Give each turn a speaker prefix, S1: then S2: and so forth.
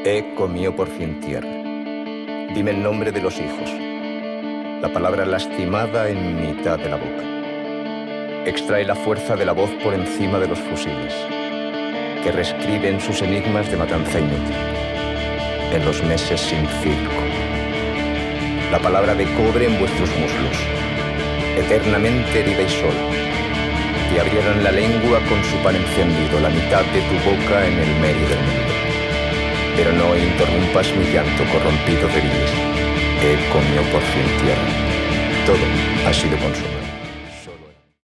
S1: comió por fin tierra. Dime el nombre de los hijos. La palabra lastimada en mitad de la boca. Extrae la fuerza de la voz por encima de los fusiles, que reescriben sus enigmas de matanza inútil, en los meses sin circo. La palabra de cobre en vuestros muslos, eternamente herida y sola. Te abrieran la lengua con su pan encendido, la mitad de tu boca en el medio del mundo. Pero no interrumpas mi llanto corrompido de viles. Comió por fin tierra. Todo ha sido consuelo.